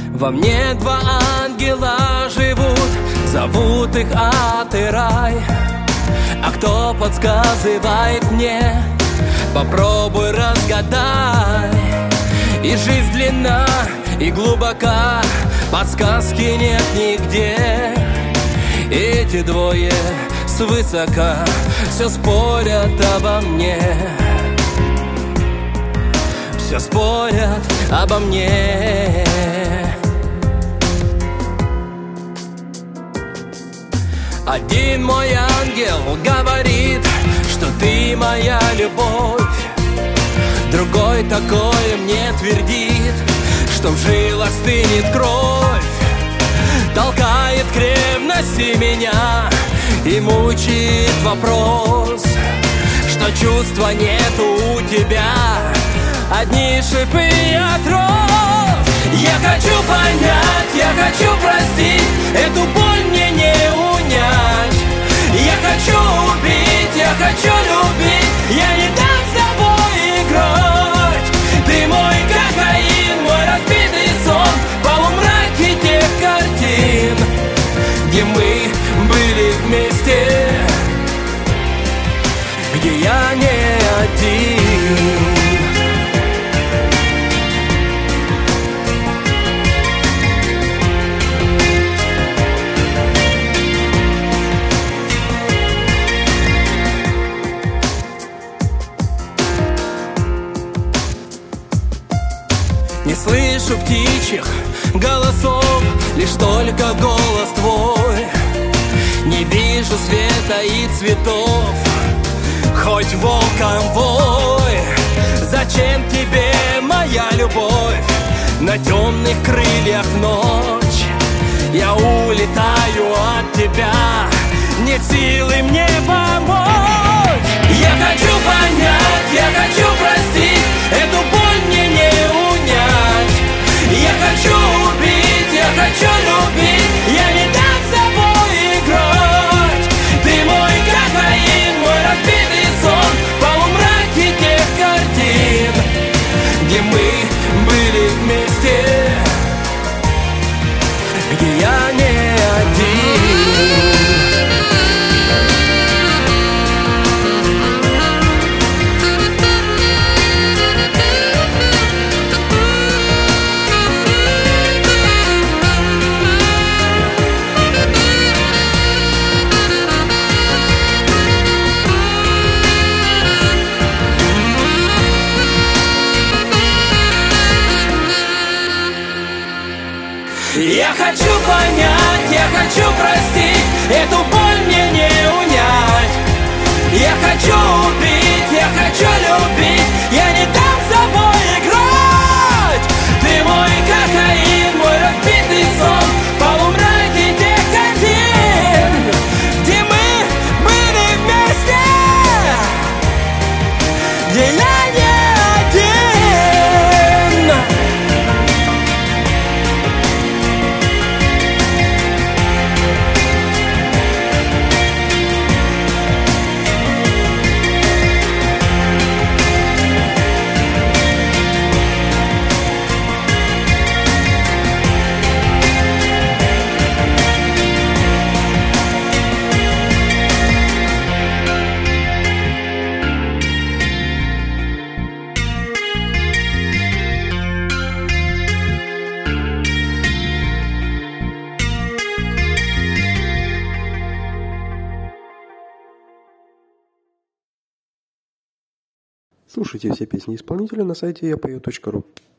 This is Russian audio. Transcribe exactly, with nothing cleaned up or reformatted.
Во мне два ангела живут, зовут их ад и рай. А кто подсказывает мне, попробуй разгадай. И жизнь длинна, и глубока, подсказки нет нигде. Эти двое свысока все спорят обо мне, все спорят обо мне. Один мой ангел говорит, что ты моя любовь. Другой такое мне твердит, что в жилах стынет кровь. Толкает к ревности меня и мучает вопрос, что чувства нету у тебя, одни шипы и отров. Я хочу понять, я хочу простить, эту боль мне не унять. Я хочу убить, я хочу любить, я не дам с собой играть. Ты мой кокаин, мой разбитый сон, полумраке тех картин, где мы были вместе, где я не один. Не слышу птичьих голосов, лишь только голос твой. Не вижу света и цветов, хоть волком вой. Зачем тебе моя любовь на темных крыльях ночь? Я улетаю от тебя, нет силы мне помочь. Я хочу понять, я хочу простить, эту боль мне не унять. Я хочу убить, я хочу любить, я не дам с собой играть. Ты мой кокаин, мой разбитый сон, полумраке тех картин, где мы были вместе, где я не один. Я хочу понять, я хочу простить, эту боль мне не унять. Я хочу убить, я хочу любить, я не дам с собой играть. Ты мой кокаин, мой разбитый сон, полумраке тех картин, где мы были вместе, где я не один. Слушайте все песни исполнителя на сайте я пою точка ру.